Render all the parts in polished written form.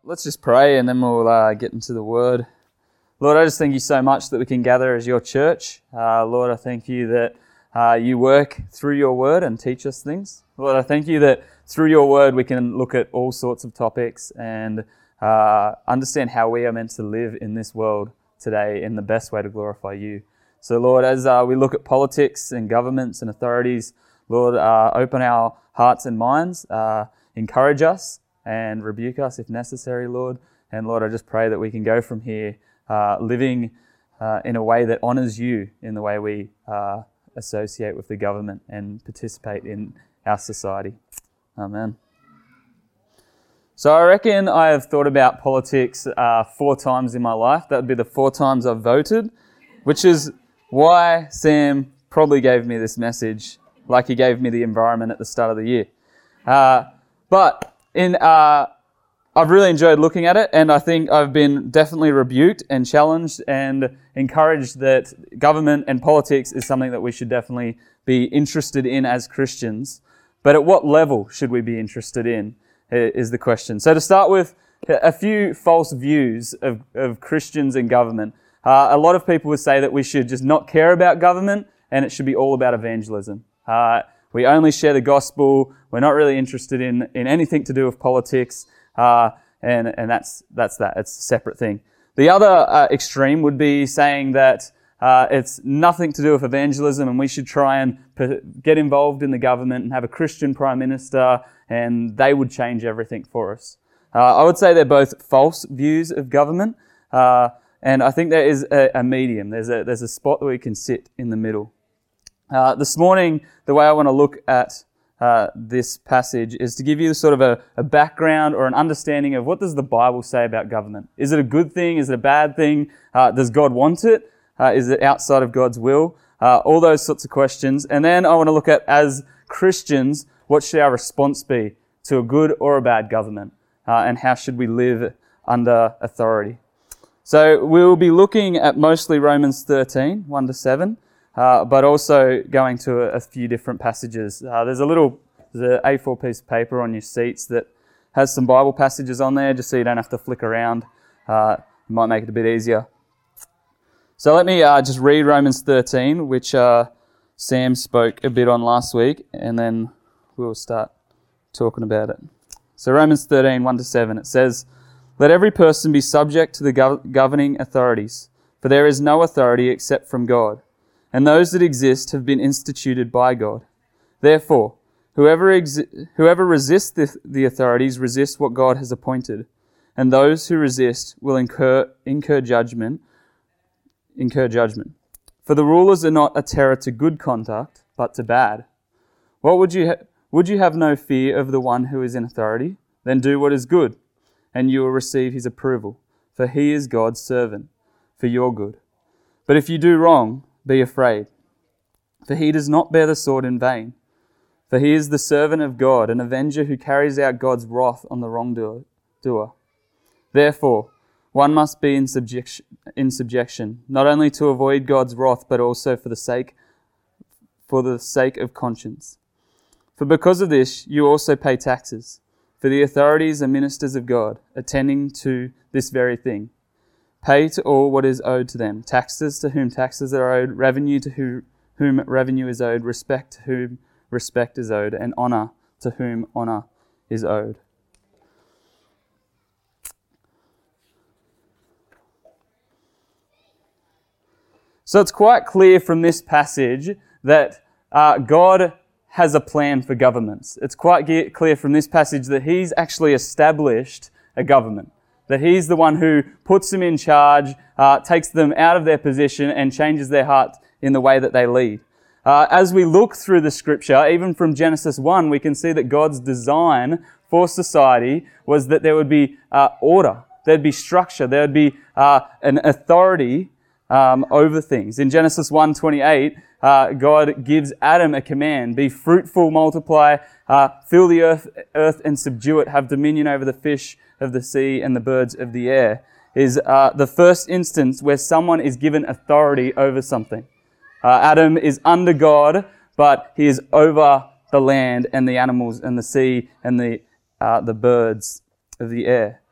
Let's just pray and then we'll get into the Word. Lord, I just thank you so much that we can gather as your church. Lord, I thank you that you work through your Word and teach us things. Lord, I thank you that through your Word we can look at all sorts of topics and understand how we are meant to live in this world today in the best way to glorify you. So Lord, as we look at politics and governments and authorities, Lord, open our hearts and minds, encourage us and rebuke us if necessary, Lord. And Lord, I just pray that we can go from here living in a way that honours you in the way we associate with the government and participate in our society. Amen. So I reckon I have thought about politics 4 times in my life. That would be the 4 times I've voted, which is why Sam probably gave me this message like he gave me the environment at the start of the year. But I've really enjoyed looking at it, and I think I've been definitely rebuked and challenged and encouraged that government and politics is something that we should definitely be interested in as Christians. But at what level should we be interested in is the question. So to start with, a few false views of Christians and government. A lot of people would say that we should just not care about government and it should be all about evangelism. We only share the gospel. We're not really interested in anything to do with politics, and that's that. It's a separate thing. The other extreme would be saying that it's nothing to do with evangelism, and we should try and get involved in the government and have a Christian prime minister, and they would change everything for us. I would say they're both false views of government, and I think there is a medium. There's a spot that we can sit in the middle. This morning, the way I want to look at this passage is to give you sort of a background or an understanding of what does the Bible say about government. Is it a good thing? Is it a bad thing? Does God want it? Is it outside of God's will? All those sorts of questions. And then I want to look at, as Christians, what should our response be to a good or a bad government? And how should we live under authority? So we'll be looking at mostly Romans 13, 1-7. But also going to a few different passages. There's an A4 piece of paper on your seats that has some Bible passages on there, just so you don't have to flick around. It might make it a bit easier. So let me just read Romans 13, which Sam spoke a bit on last week, and then we'll start talking about it. So Romans 13, 1-7, it says, "Let every person be subject to the governing authorities, for there is no authority except from God. And those that exist have been instituted by God. Therefore, whoever resists the authorities resists what God has appointed, and those who resist will incur judgment. For the rulers are not a terror to good conduct, but to bad. What would you have no fear of the one who is in authority? Then do what is good, and you will receive his approval, for he is God's servant, for your good. But if you do wrong, be afraid, for he does not bear the sword in vain. For he is the servant of God, an avenger who carries out God's wrath on the wrongdoer. Therefore, one must be in subjection, not only to avoid God's wrath, but also for the sake of conscience. For because of this, you also pay taxes, for the authorities are ministers of God, attending to this very thing. Pay to all what is owed to them, taxes to whom taxes are owed, revenue to whom revenue is owed, respect to whom respect is owed, and honour to whom honour is owed." So it's quite clear from this passage that God has a plan for governments. It's quite clear from this passage that he's actually established a government. That he's the one who puts them in charge, takes them out of their position and changes their heart in the way that they lead. As we look through the scripture, even from Genesis 1, we can see that God's design for society was that there would be order, there'd be structure, there would be an authority over things. In Genesis 1:28, God gives Adam a command: be fruitful, multiply, fill the earth and subdue it, have dominion over the fish of the sea and the birds of the air. Is the first instance where someone is given authority over something. Adam is under God, but he is over the land and the animals and the sea and the birds of the air.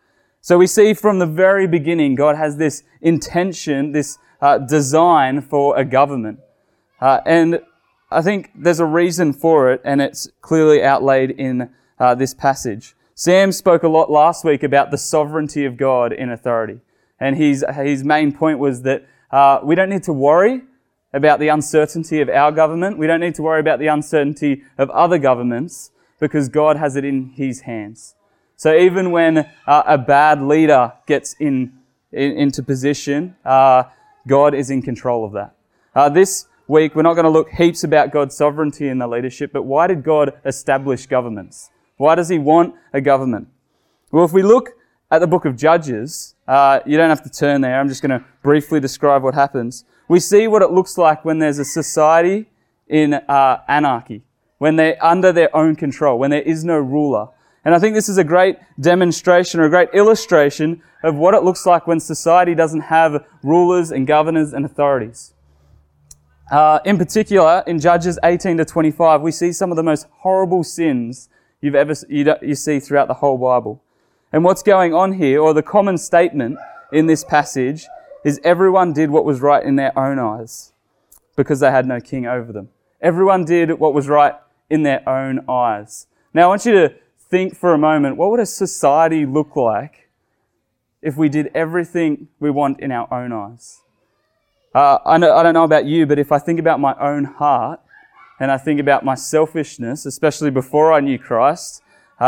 So we see from the very beginning, God has this intention, this design for a government. And I think there's a reason for it, and it's clearly outlaid in this passage. Sam spoke a lot last week about the sovereignty of God in authority. And his main point was that we don't need to worry about the uncertainty of our government. We don't need to worry about the uncertainty of other governments because God has it in His hands. So even when a bad leader gets into position, God is in control of that. This week, we're not going to look heaps about God's sovereignty in the leadership, but why did God establish governments? Why does He want a government? Well, if we look at the book of Judges, you don't have to turn there. I'm just going to briefly describe what happens. We see what it looks like when there's a society in anarchy, when they're under their own control, when there is no ruler. And I think this is a great demonstration or a great illustration of what it looks like when society doesn't have rulers and governors and authorities. In particular, in Judges 18 to 25, we see some of the most horrible sins you see throughout the whole Bible. And what's going on here, or the common statement in this passage, is everyone did what was right in their own eyes because they had no king over them. Everyone did what was right in their own eyes. Now, I want you to think for a moment, what would a society look like if we did everything we want in our own eyes? I don't know about you, but if I think about my own heart and I think about my selfishness, especially before I knew Christ,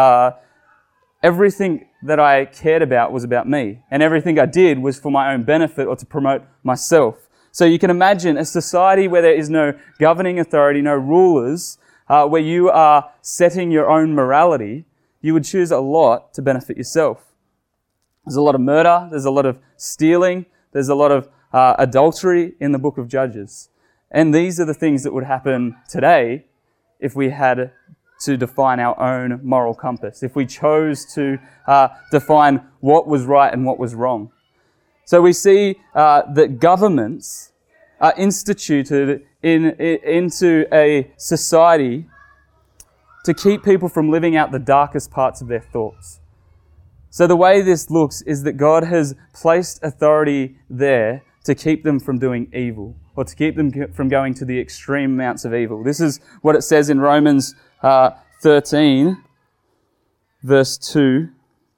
everything that I cared about was about me. And everything I did was for my own benefit or to promote myself. So you can imagine a society where there is no governing authority, no rulers, where you are setting your own morality, you would choose a lot to benefit yourself. There's a lot of murder, there's a lot of stealing, there's a lot of adultery in the book of Judges. And these are the things that would happen today if we had to define our own moral compass, if we chose to define what was right and what was wrong. So we see that governments are instituted into a society to keep people from living out the darkest parts of their thoughts. So the way this looks is that God has placed authority there to keep them from doing evil, or to keep them from going to the extreme amounts of evil. This is what it says in Romans 13, verse 2.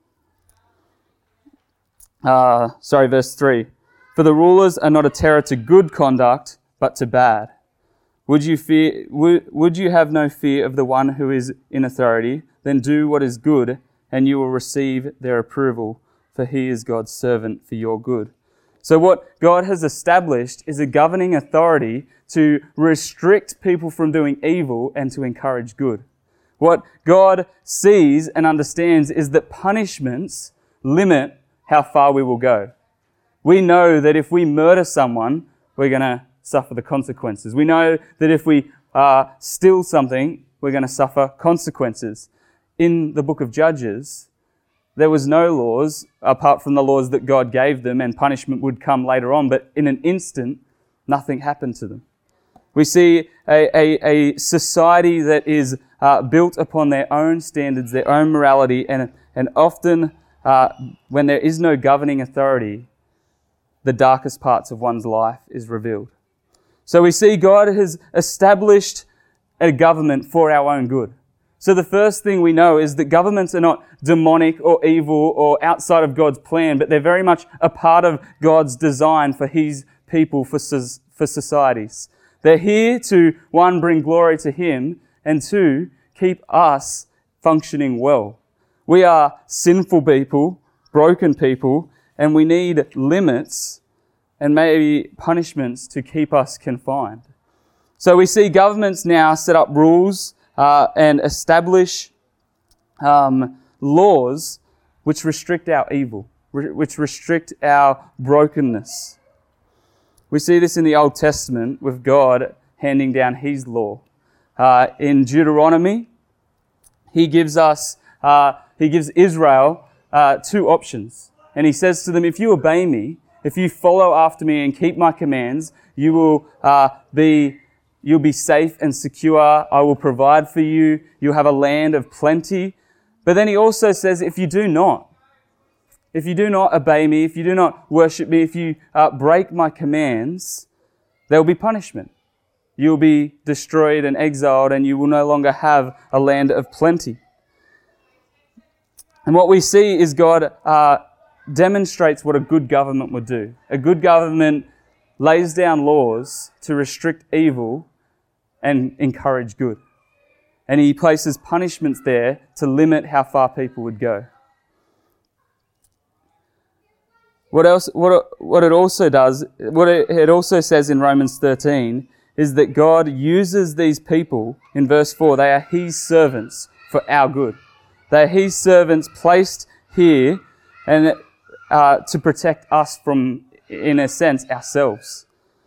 Verse 3. For the rulers are not a terror to good conduct, but to bad. Would you have no fear of the one who is in authority? Then do what is good, and you will receive their approval, for he is God's servant for your good. So what God has established is a governing authority to restrict people from doing evil and to encourage good. What God sees and understands is that punishments limit how far we will go. We know that if we murder someone, we're going to suffer the consequences. We know that if we steal something, we're going to suffer consequences. In the book of Judges, there was no laws apart from the laws that God gave them, and punishment would come later on, but in an instant, nothing happened to them. We see a society that is built upon their own standards, their own morality, and often when there is no governing authority, the darkest parts of one's life is revealed. So we see God has established a government for our own good. So the first thing we know is that governments are not demonic or evil or outside of God's plan, but they're very much a part of God's design for His people, for societies. They're here to, one, bring glory to Him, and two, keep us functioning well. We are sinful people, broken people, and we need limits and maybe punishments to keep us confined. So we see governments now set up rules and establish laws which restrict our evil, which restrict our brokenness. We see this in the Old Testament with God handing down His law. In Deuteronomy, He gives Israel two options. And He says to them, if you obey me, if you follow after me and keep my commands, you'll be safe and secure. I will provide for you. You'll have a land of plenty. But then He also says, if you do not, if you do not obey me, if you do not worship me, if you break my commands, there will be punishment. You will be destroyed and exiled, and you will no longer have a land of plenty. And what we see is God demonstrates what a good government would do. A good government lays down laws to restrict evil and encourage good. And he places punishments there to limit how far people would go. What it also says in Romans 13 is that God uses these people, in verse 4, they are his servants for our good. They are his servants placed here and to protect us from, in a sense, ourselves.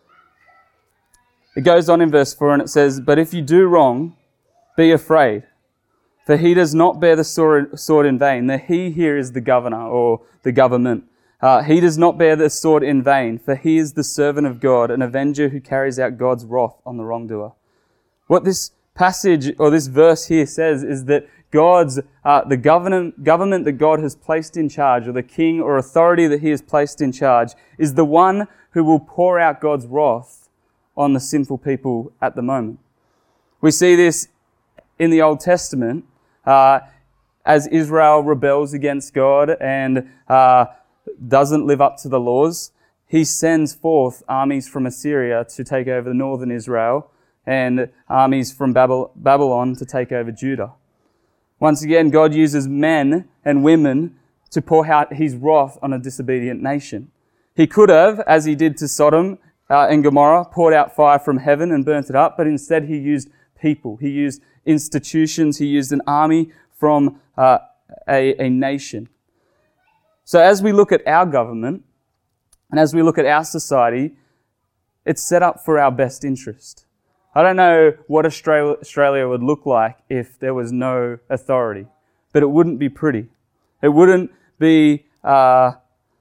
It goes on in verse 4 and it says, "But if you do wrong, be afraid, for he does not bear the sword in vain." The he here is the governor or the government. He does not bear the sword in vain, for he is the servant of God, an avenger who carries out God's wrath on the wrongdoer. What this passage or this verse here says is that the government that God has placed in charge, or the king or authority that he has placed in charge, is the one who will pour out God's wrath on the sinful people at the moment. We see this in the Old Testament as Israel rebels against God and doesn't live up to the laws. He sends forth armies from Assyria to take over northern Israel and armies from Babylon to take over Judah. Once again, God uses men and women to pour out his wrath on a disobedient nation. He could have, as he did to Sodom and Gomorrah, poured out fire from heaven and burnt it up, but instead he used people. He used institutions. He used an army from a nation. So as we look at our government and as we look at our society, it's set up for our best interest. I don't know what Australia would look like if there was no authority, but it wouldn't be pretty. It wouldn't be what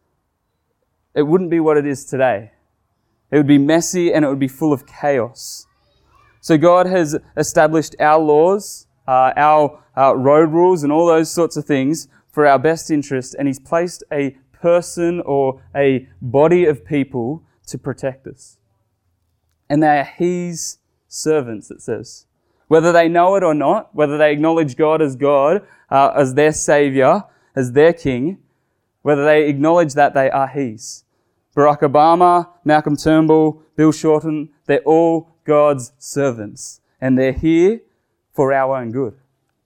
it is today. It would be messy and it would be full of chaos. So God has established our laws, our road rules and all those sorts of things for our best interest, and he's placed a person or a body of people to protect us. And they are his servants, it says. Whether they know it or not, whether they acknowledge God, as their Saviour, as their King, whether they acknowledge that they are his. Barack Obama, Malcolm Turnbull, Bill Shorten, they're all God's servants. And they're here for our own good.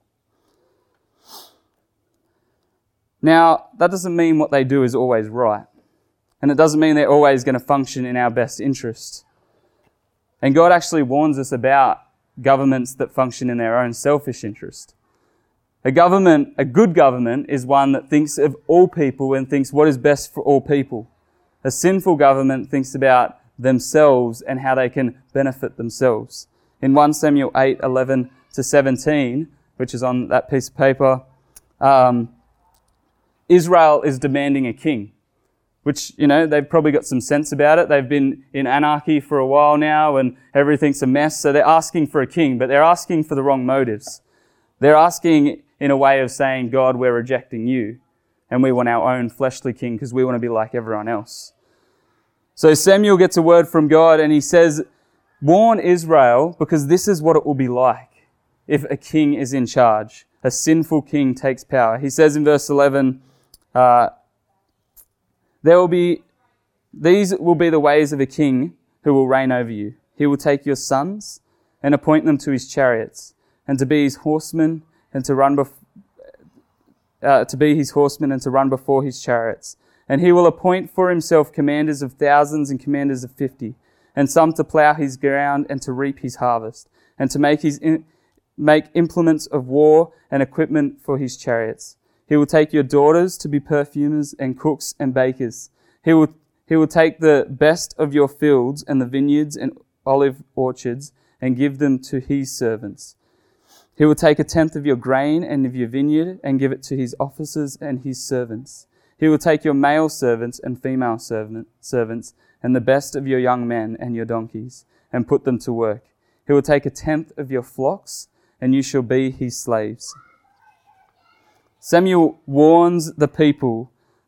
Now, that doesn't mean what they do is always right. And it doesn't mean they're always going to function in our best interest. And God actually warns us about governments that function in their own selfish interest. A good government is one that thinks of all people and thinks what is best for all people. A sinful government thinks about themselves and how they can benefit themselves. In 1 Samuel 8:11-17, which is on that piece of paper, Israel is demanding a king, which, they've probably got some sense about it. They've been in anarchy for a while now and everything's a mess. So they're asking for a king, but they're asking for the wrong motives. They're asking in a way of saying, God, we're rejecting you and we want our own fleshly king because we want to be like everyone else. So Samuel gets a word from God and he says, warn Israel because this is what it will be like if a king is in charge. A sinful king takes power. He says in verse 11, these will be the ways of a king who will reign over you. He will take your sons and appoint them to his chariots, and to be his horsemen, and to run before his chariots. And he will appoint for himself commanders of thousands and commanders of 50, and some to plough his ground and to reap his harvest, and to make implements of war and equipment for his chariots. He will take your daughters to be perfumers and cooks and bakers. He will take the best of your fields and the vineyards and olive orchards and give them to his servants. He will take 1/10 of your grain and of your vineyard and give it to his officers and his servants. He will take your male servants and female servants and the best of your young men and your donkeys and put them to work. He will take 1/10 of your flocks and you shall be his slaves. Samuel warns the people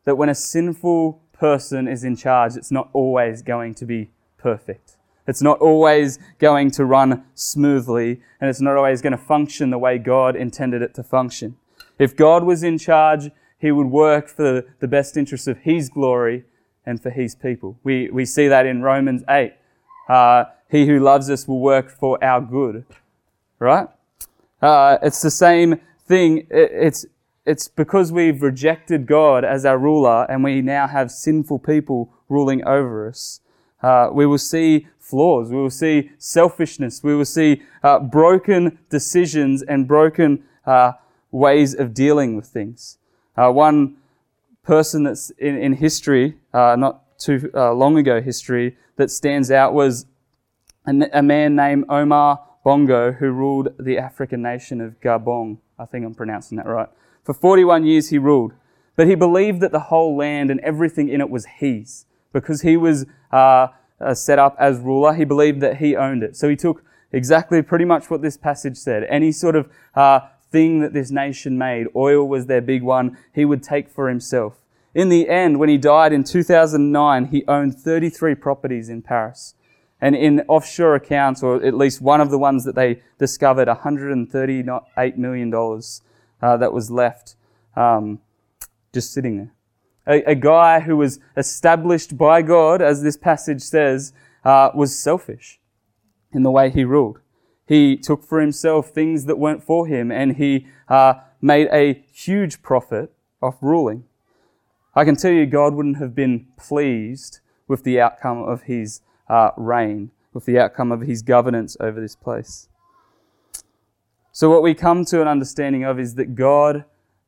that when a sinful person is in charge, it's not always going to be perfect. It's not always going to run smoothly, and it's not always going to function the way God intended it to function. If God was in charge, he would work for the best interests of his glory and for his people. We see that in Romans 8. He who loves us will work for our good. Right? It's the same thing. It's because we've rejected God as our ruler and we now have sinful people ruling over us. We will see flaws. We will see selfishness. We will see broken decisions and broken ways of dealing with things. One person that's in history, not too long ago history, that stands out was a man named Omar Bongo, who ruled the African nation of Gabon. I think I'm pronouncing that right. For 41 years he ruled, but he believed that the whole land and everything in it was his. Because he was set up as ruler, he believed that he owned it. So he took exactly pretty much what this passage said. Any sort of thing that this nation made, oil was their big one, he would take for himself. In the end, when he died in 2009, he owned 33 properties in Paris. And in offshore accounts, or at least one of the ones that they discovered, $138 million that was left just sitting there. A guy who was established by God, as this passage says, was selfish in the way he ruled. He took for himself things that weren't for him, and he made a huge profit off ruling. I can tell you God wouldn't have been pleased with the outcome of his reign, with the outcome of his governance over this place. So what we come to an understanding of is that God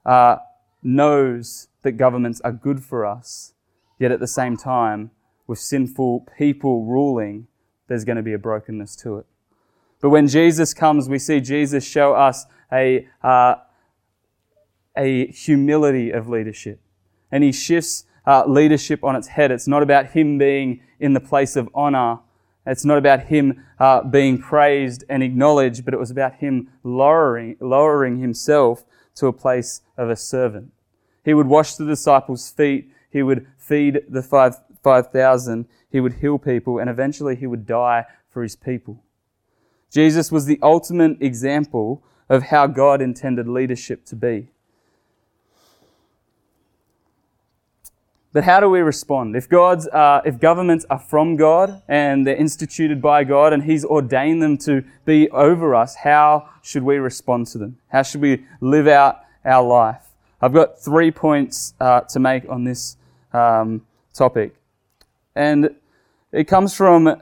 knows that governments are good for us, yet at the same time, with sinful people ruling, there's going to be a brokenness to it. But when Jesus comes, we see Jesus show us a humility of leadership. And he shifts leadership on its head. It's not about him being in the place of honor. It's not about him being praised and acknowledged, but it was about him lowering himself to a place of a servant. He would wash the disciples' feet. He would feed the 5,000. He would heal people, and eventually he would die for his people. Jesus was the ultimate example of how God intended leadership to be. But how do we respond? If governments are from God and they're instituted by God and he's ordained them to be over us, how should we respond to them? How should we live out our life? I've got 3 points to make on this topic. And it comes from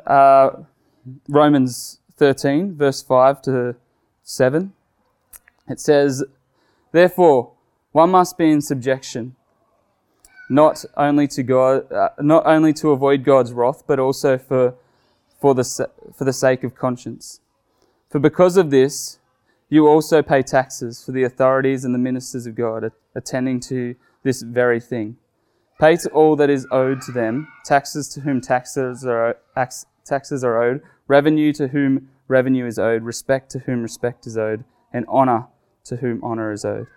Romans 13, verse 5 to 7. It says, "Therefore, one must be in subjection, not only to God, not only to avoid God's wrath, but also for the sake of conscience. For because of this, you also pay taxes for the authorities and the ministers of God, attending to this very thing. Pay to all that is owed to them, taxes to whom taxes are owed, revenue to whom revenue is owed, respect to whom respect is owed, and honor to whom honor is owed."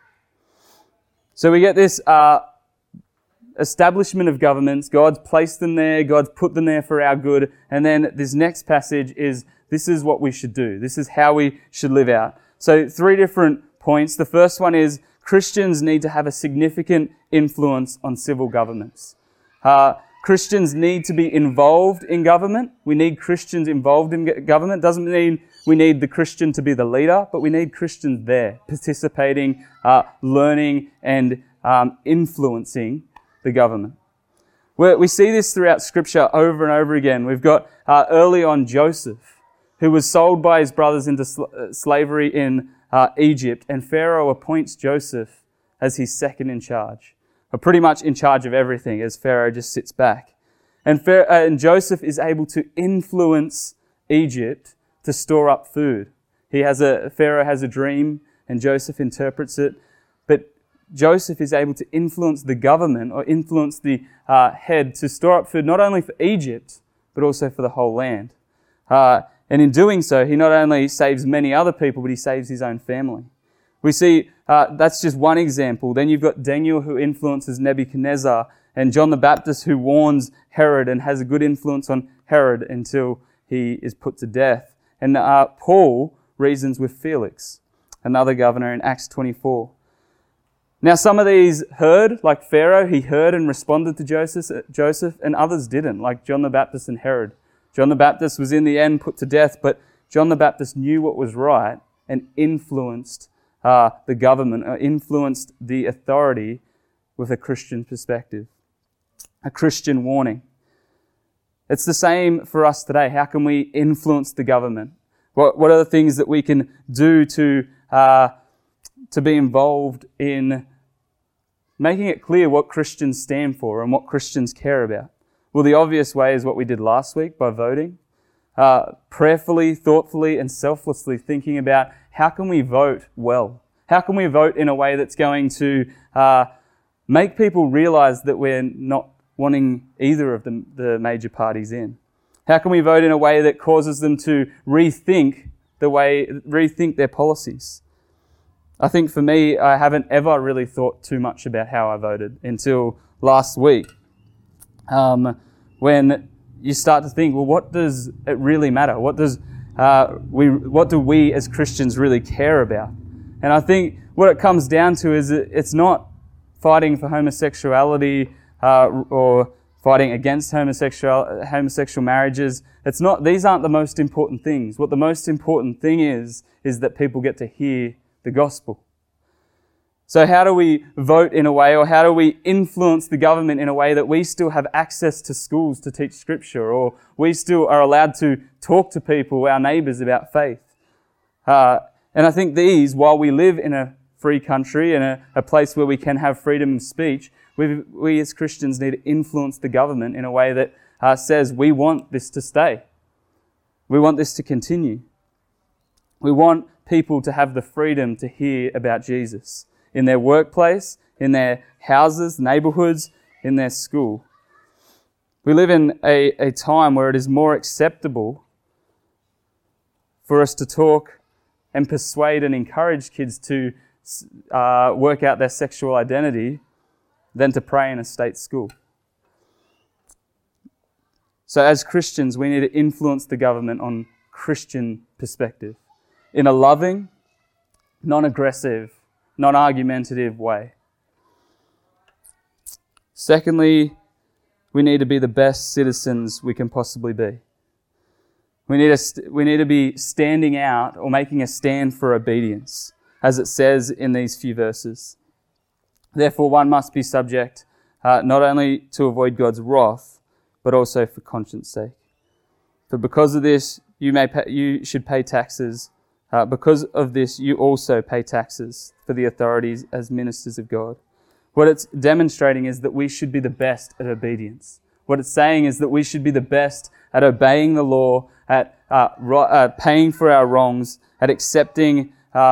So we get this establishment of governments. God's placed them there. God's put them there for our good. And then this next passage is, this is what we should do. This is how we should live out. So 3 different points. The first one is Christians need to have a significant influence on civil governments. Christians need to be involved in government. We need Christians involved in government. Doesn't mean we need the Christian to be the leader, but we need Christians there, participating, learning, and influencing the government. We see this throughout Scripture over and over again. We've got early on Joseph, who was sold by his brothers into slavery in Egypt, and Pharaoh appoints Joseph as his second in charge, or pretty much in charge of everything, as Pharaoh just sits back. And Joseph is able to influence Egypt to store up food. Pharaoh has a dream, and Joseph interprets it, but Joseph is able to influence the government or influence the head to store up food not only for Egypt, but also for the whole land. And in doing so, he not only saves many other people, but he saves his own family. We see that's just one example. Then you've got Daniel who influences Nebuchadnezzar, and John the Baptist who warns Herod and has a good influence on Herod until he is put to death. And Paul reasons with Felix, another governor, in Acts 24. Now some of these heard, like Pharaoh, he heard and responded to Joseph, and others didn't, like John the Baptist and Herod. John the Baptist was in the end put to death, but John the Baptist knew what was right and influenced the government, influenced the authority with a Christian perspective, a Christian warning. It's the same for us today. How can we influence the government? What are the things that we can do to be involved in making it clear what Christians stand for and what Christians care about? Well, the obvious way is what we did last week by voting. Prayerfully, thoughtfully, and selflessly thinking about how can we vote well? How can we vote in a way that's going to make people realize that we're not wanting either of the major parties in? How can we vote in a way that causes them to rethink their policies? I think for me, I haven't ever really thought too much about how I voted until last week. When you start to think, well, what does it really matter? What do we as Christians really care about? And I think what it comes down to is it's not fighting for homosexuality or fighting against homosexual marriages. These aren't the most important things. What the most important thing is that people get to hear the gospel. So how do we vote in a way, or how do we influence the government in a way that we still have access to schools to teach scripture, or we still are allowed to talk to people, our neighbours, about faith? And I think while we live in a free country and a place where we can have freedom of speech, we as Christians need to influence the government in a way that says we want this to stay. We want this to continue. We want people to have the freedom to hear about Jesus in their workplace, in their houses, neighbourhoods, in their school. We live in a time where it is more acceptable for us to talk and persuade and encourage kids to work out their sexual identity than to pray in a state school. So as Christians, we need to influence the government on Christian perspective in a loving, non-aggressive, non-argumentative way. Secondly, we need to be the best citizens we can possibly be. We need to be standing out or making a stand for obedience, as it says in these few verses. Therefore, one must be subject not only to avoid God's wrath, but also for conscience sake. For because of this, you should pay taxes. Because of this, you also pay taxes for the authorities as ministers of God. What it's demonstrating is that we should be the best at obedience. What it's saying is that we should be the best at obeying the law, at paying for our wrongs, at accepting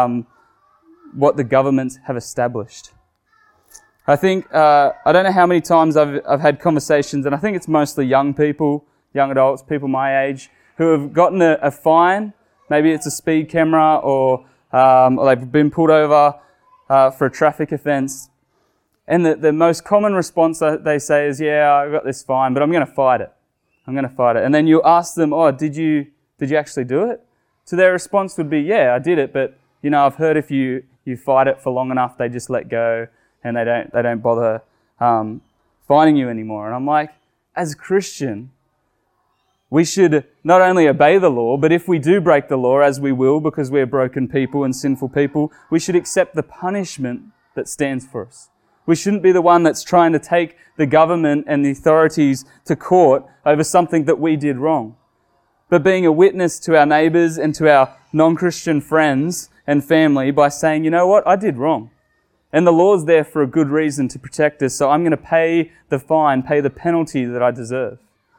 what the governments have established. I think, I don't know how many times I've had conversations, and I think it's mostly young people, young adults, people my age, who have gotten a fine. Maybe it's a speed camera or they've been pulled over for a traffic offence. And the most common response that they say is, yeah, I got this fine, but I'm going to fight it. And then you ask them, did you actually do it? So their response would be, yeah, I did it, but I've heard if you fight it for long enough, they just let go and they don't bother fining you anymore. And I'm like, as a Christian, we should not only obey the law, but if we do break the law, as we will because we're broken people and sinful people, we should accept the punishment that stands for us. We shouldn't be the one that's trying to take the government and the authorities to court over something that we did wrong. But being a witness to our neighbours and to our non-Christian friends and family by saying, you know what, I did wrong. And the law's there for a good reason to protect us, so I'm going to pay the fine, pay the penalty that I deserve.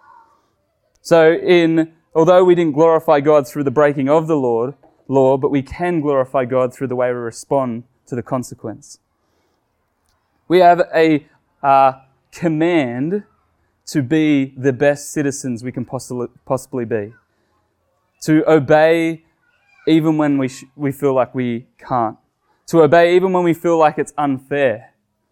So although we didn't glorify God through the breaking of the law, but we can glorify God through the way we respond to the consequence. We have a command to be the best citizens we can possibly be. To obey even when we feel like we can't. to obey even when we feel like it's unfair.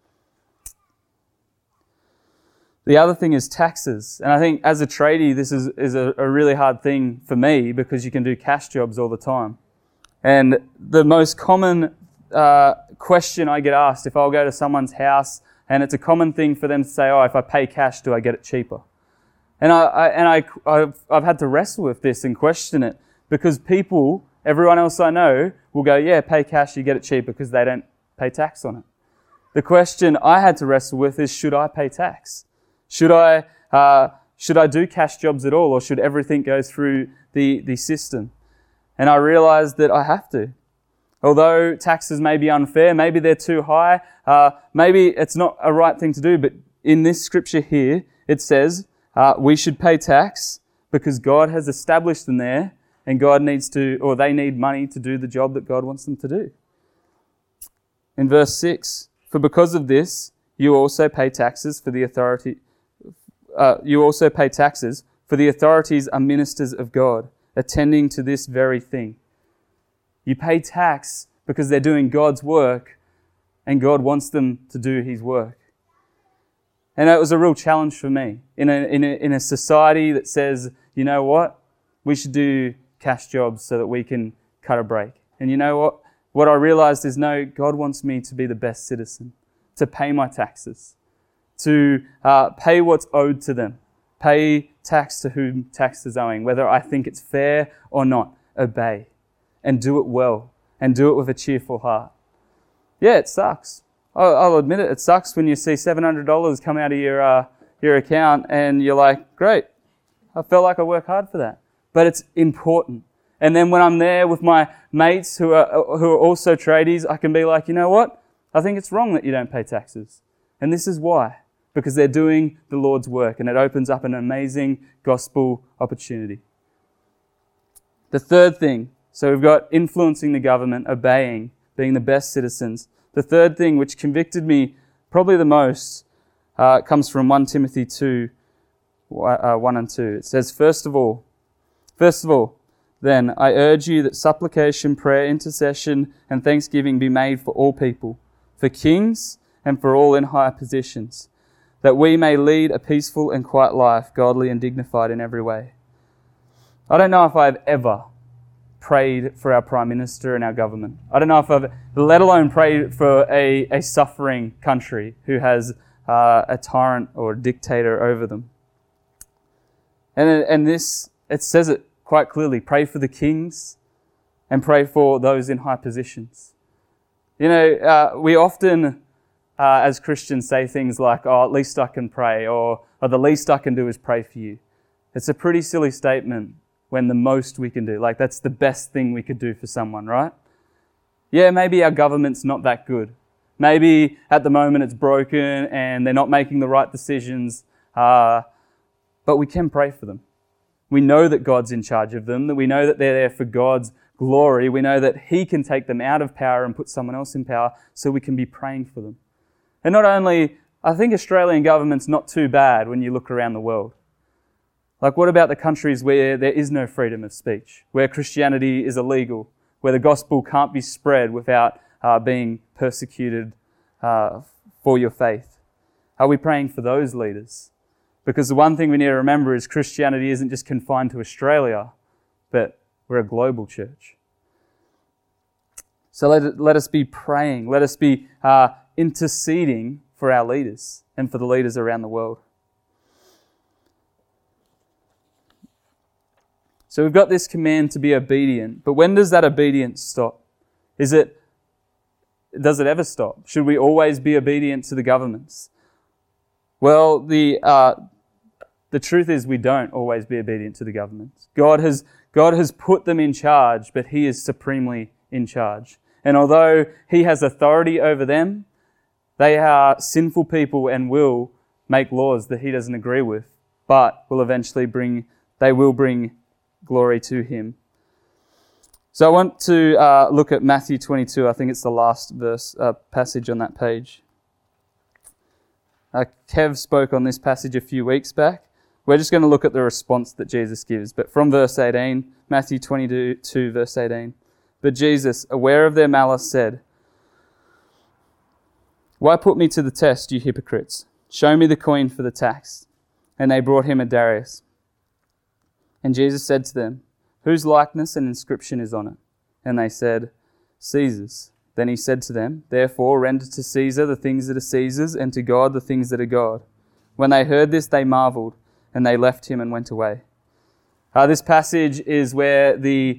The other thing is taxes. And I think as a tradie, this is a really hard thing for me because you can do cash jobs all the time. And the most common question I get asked if I'll go to someone's house, and it's a common thing for them to say, oh, if I pay cash, do I get it cheaper? And I've had to wrestle with this and question it because people, everyone else I know, will go, yeah, pay cash, you get it cheaper because they don't pay tax on it. The question I had to wrestle with is, should I pay tax? Should I do cash jobs at all, or should everything go through the system? And I realized that I have to. Although taxes may be unfair, maybe they're too high, maybe it's not a right thing to do, but in this scripture here, it says we should pay tax because God has established them there, and they need money to do the job that God wants them to do. In verse 6, for because of this, you also pay taxes for the authority. You also pay taxes, for the authorities are ministers of God, attending to this very thing. You pay tax because they're doing God's work, and God wants them to do His work. And it was a real challenge for me in a society that says, you know what, we should do cash jobs so that we can cut a break. And you know what? What I realized is, no, God wants me to be the best citizen, to pay my taxes, to pay what's owed to them, pay tax to whom tax is owing, whether I think it's fair or not, obey and do it well and do it with a cheerful heart. Yeah, it sucks. I'll admit it. It sucks when you see $700 come out of your account and you're like, great, I felt like I worked hard for that. But it's important. And then when I'm there with my mates who are also tradies, I can be like, you know what? I think it's wrong that you don't pay taxes. And this is why. Because they're doing the Lord's work, and it opens up an amazing gospel opportunity. The third thing, so we've got influencing the government, obeying, being the best citizens. The third thing, which convicted me probably the most, comes from 1 Timothy 2, 1 and 2. It says, First of all, then, I urge you that supplication, prayer, intercession, and thanksgiving be made for all people, for kings and for all in high positions, that we may lead a peaceful and quiet life, godly and dignified in every way. I don't know if I've ever prayed for our Prime Minister and our government. I don't know if I've, let alone prayed for a suffering country who has a tyrant or a dictator over them. And this, it says it quite clearly, pray for the kings and pray for those in high positions. You know, we often, as Christians, say things like, oh, at least I can pray, or the least I can do is pray for you. It's a pretty silly statement when the most we can do, like that's the best thing we could do for someone, right? Yeah, maybe our government's not that good. Maybe at the moment it's broken and they're not making the right decisions, but we can pray for them. We know that God's in charge of them, that we know that they're there for God's glory. We know that He can take them out of power and put someone else in power, so we can be praying for them. And not only, I think Australian government's not too bad when you look around the world. Like, what about the countries where there is no freedom of speech, where Christianity is illegal, where the gospel can't be spread without being persecuted for your faith? Are we praying for those leaders? Because the one thing we need to remember is Christianity isn't just confined to Australia, but we're a global church. So let us be praying. Let us be interceding for our leaders and for the leaders around the world. So we've got this command to be obedient, but when does that obedience stop? Does it ever stop? Should we always be obedient to the governments? Well, the truth is we don't always be obedient to the governments. God has put them in charge, but He is supremely in charge. And although He has authority over them, they are sinful people and will make laws that He doesn't agree with, but will eventually bring glory to Him. So I want to look at Matthew 22. I think it's the last passage on that page. Kev spoke on this passage a few weeks back. We're just going to look at the response that Jesus gives. But from verse 18, Matthew 22, verse 18. But Jesus, aware of their malice, said, Why put me to the test, you hypocrites? Show me the coin for the tax. And they brought him a darius. And Jesus said to them, Whose likeness and inscription is on it? And they said, Caesar's. Then he said to them, Therefore render to Caesar the things that are Caesar's, and to God the things that are God. When they heard this, they marveled, and they left him and went away. This passage is where the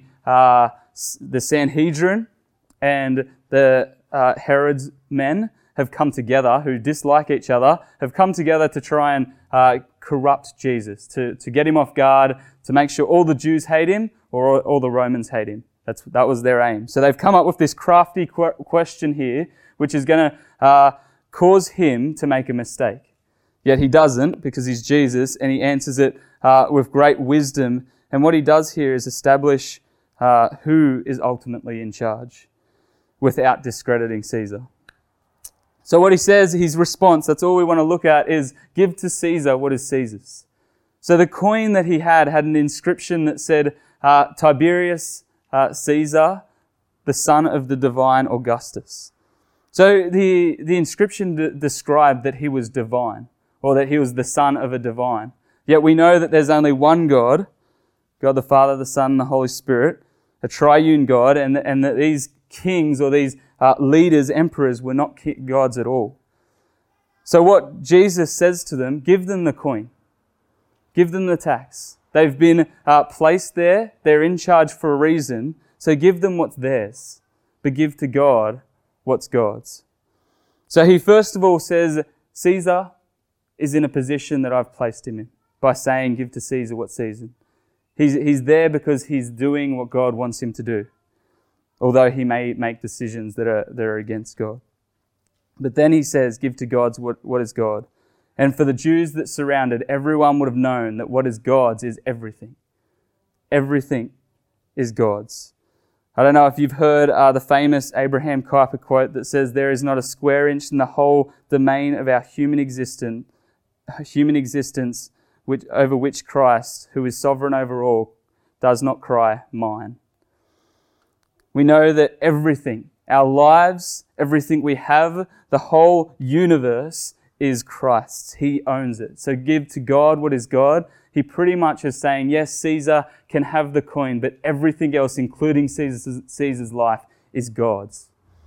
Sanhedrin and the Herod's men have come together, who dislike each other, have come together to try and corrupt Jesus, to get him off guard, to make sure all the Jews hate him or all the Romans hate him. That was their aim. So they've come up with this crafty question here, which is going to cause him to make a mistake. Yet he doesn't, because he's Jesus, and he answers it with great wisdom. And what he does here is establish who is ultimately in charge without discrediting Caesar. So what he says, his response, that's all we want to look at, is give to Caesar what is Caesar's. So the coin that he had an inscription that said, Tiberius Caesar, the son of the divine Augustus. So the inscription described that he was divine, or that he was the son of a divine. Yet we know that there's only one God, God the Father, the Son, and the Holy Spirit, a triune God, and that these kings or these leaders, emperors, were not gods at all. So what Jesus says to them, give them the coin. Give them the tax. They've been placed there. They're in charge for a reason. So give them what's theirs. But give to God what's God's. So he first of all says, Caesar is in a position that I've placed him in by saying, give to Caesar what's Caesar. He's there because he's doing what God wants him to do, although he may make decisions that are against God. But then he says, give to God's what is God. And for the Jews that surrounded, everyone would have known that what is God's is everything. Everything is God's. I don't know if you've heard the famous Abraham Kuyper quote that says, there is not a square inch in the whole domain of our human existence over which Christ, who is sovereign over all, does not cry, mine. We know that everything, our lives, everything we have, the whole universe is Christ's. He owns it. So give to God what is God. He pretty much is saying, yes, Caesar can have the coin, but everything else, including Caesar's life, is God's.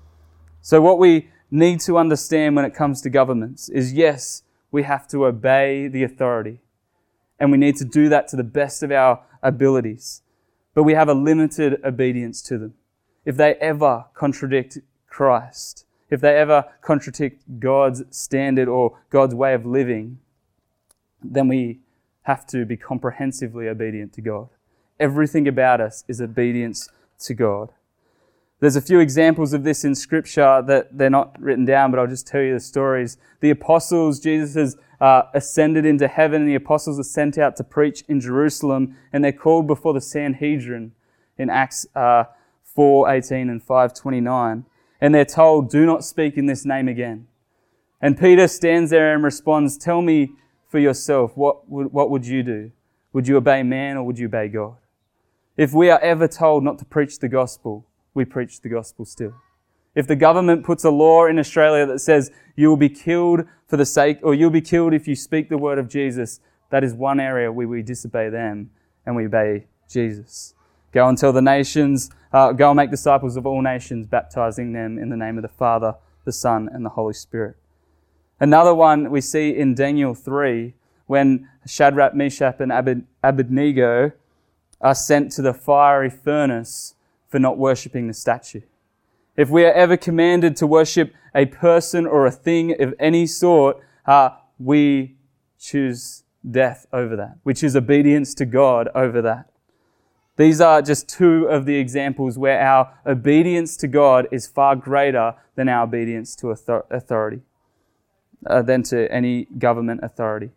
So what we need to understand when it comes to governments is, yes, we have to obey the authority. And we need to do that to the best of our abilities. But we have a limited obedience to them. If they ever contradict Christ, if they ever contradict God's standard or God's way of living, then we have to be comprehensively obedient to God. Everything about us is obedience to God. There's a few examples of this in Scripture that they're not written down, but I'll just tell you the stories. The apostles, Jesus has ascended into heaven, and the apostles are sent out to preach in Jerusalem, and they're called before the Sanhedrin in Acts 4:18 and 5:29. And they're told, do not speak in this name again. And Peter stands there and responds, tell me for yourself, what would you do? Would you obey man or would you obey God? If we are ever told not to preach the gospel, we preach the gospel still. If the government puts a law in Australia that says you will be killed for the sake, or you'll be killed if you speak the word of Jesus, that is one area where we disobey them and we obey Jesus. Go and tell the nations, go and make disciples of all nations, baptizing them in the name of the Father, the Son, and the Holy Spirit. Another one we see in Daniel 3, when Shadrach, Meshach, and Abednego are sent to the fiery furnace for not worshipping the statue. If we are ever commanded to worship a person or a thing of any sort, we choose death over that. We choose obedience to God over that. These are just two of the examples where our obedience to God is far greater than our obedience to authority, than to any government authority.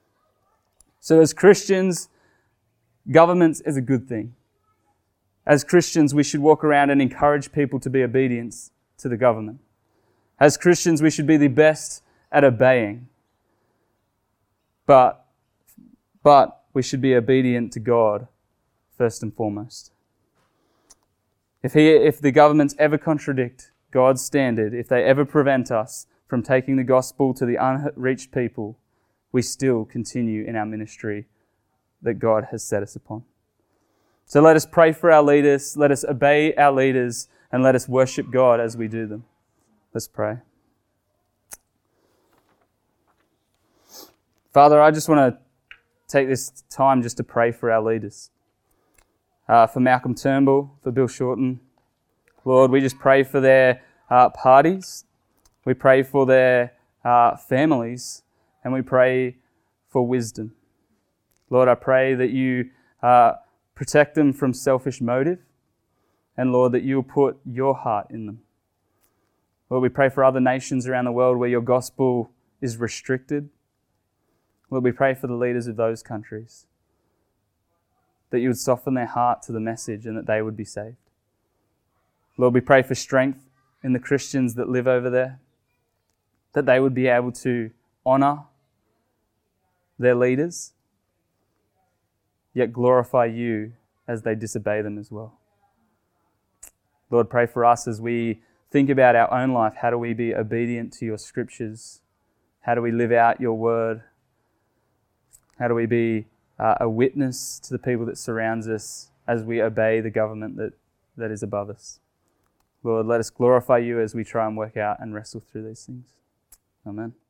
So as Christians, government is a good thing. As Christians, we should walk around and encourage people to be obedient to the government. As Christians, we should be the best at obeying. But we should be obedient to God first and foremost. If the governments ever contradict God's standard, if they ever prevent us, from taking the gospel to the unreached people, we still continue in our ministry that God has set us upon. So let us pray for our leaders, let us obey our leaders, and let us worship God as we do them. Let's pray. Father, I just want to take this time just to pray for our leaders. For Malcolm Turnbull, for Bill Shorten. Lord, we just pray for their parties. We pray for their families, and we pray for wisdom. Lord, I pray that you protect them from selfish motive, and Lord, that you will put your heart in them. Lord, we pray for other nations around the world where your gospel is restricted. Lord, we pray for the leaders of those countries, that you would soften their heart to the message and that they would be saved. Lord, we pray for strength in the Christians that live over there, that they would be able to honour their leaders, yet glorify you as they disobey them as well. Lord, pray for us as we think about our own life. How do we be obedient to your scriptures? How do we live out your word? How do we be a witness to the people that surrounds us as we obey the government that is above us? Lord, let us glorify you as we try and work out and wrestle through these things. Amen.